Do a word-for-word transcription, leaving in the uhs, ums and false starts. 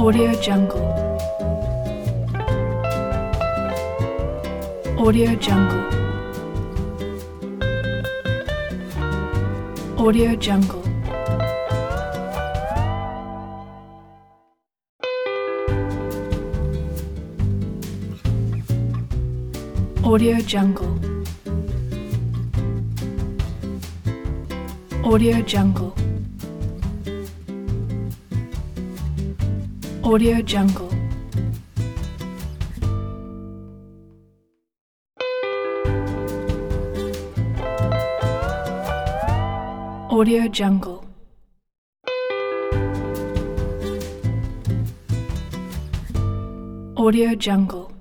Audio Jungle. Audio Jungle. Audio Jungle. Audio Jungle. Audio Jungle. Audio Jungle. Audio Jungle. Audio Jungle.